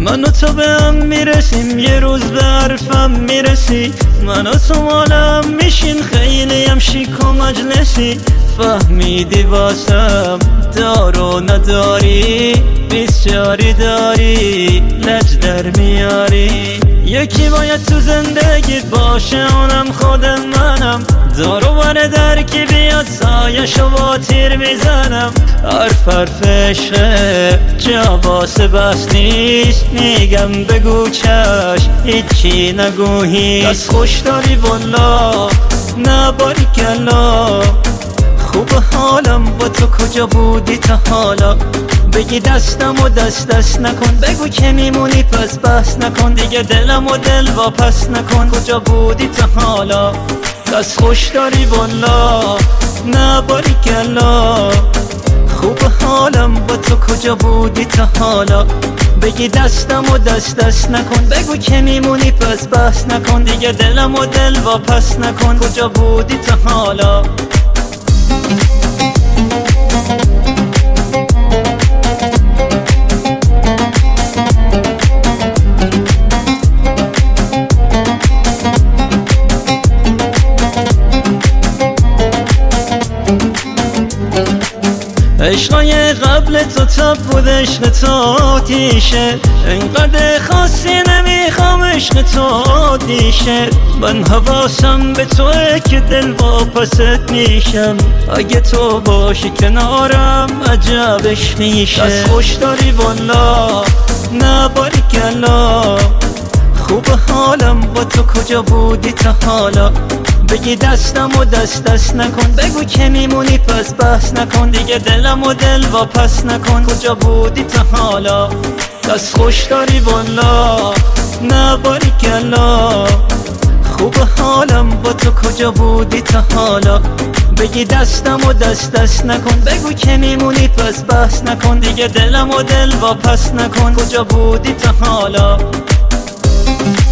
من و تو به هم میرسیم، یه روز به حرفم میرسی. من و تو مالم میشین، خیلی هم شیک و مجلسی. فهمیدی واسم دار و نداری، بیسیاری داری، لج در میاری. یکی باید تو زندگیت باشه، اونم خود منم. دار و بر در کی بیاد سایشو با تیر میزنم. حرف عشقه جا واسه بس نیست، میگم بگو چش هیچی نگو هیچ. دست خوش داری والا نه باریکلا، خوب حالم با تو کجا بودی تا حالا. بگی دستم و دست نکن، بگو که میمونی پس بحث نکن. دیگه دلم و دل واپس نکن، کجا بودی تا حالا. دست خوش داری والا نه باریکلا، خوب حالم با تو کجا بودی تا حالا. بگی دستم و دست نکن، بگو که میمونی پس بحث نکن. دیگه دلم و دل واپس نکن، کجا بودی تا حالا. عشقای قبل تو تب بود، عشق تو آتیشه. اینقدر خاصی نمیخوام، عشق تو آتیشه. من حواسم به توه که دل واپست میشم. اگه تو باشی کنارم عجبش میشه. دست خوش داری والا نه باریکلا، خوب حالم با تو کجا بودی تا حالا. بگی دستم و دست نکن، بگو که میمونی پس بحث نکن. دیگه دلم و دل واپس نکن، کجا بودی تا حالا. دست خوش داری والا نه باریکلا، خوب حالم با تو کجا بودی تا حالا. بگی دستم و دست نکن، بگو که میمونی پس بحث نکن. دیگه دلم و دل واپس نکن، کجا بودی تا حالا.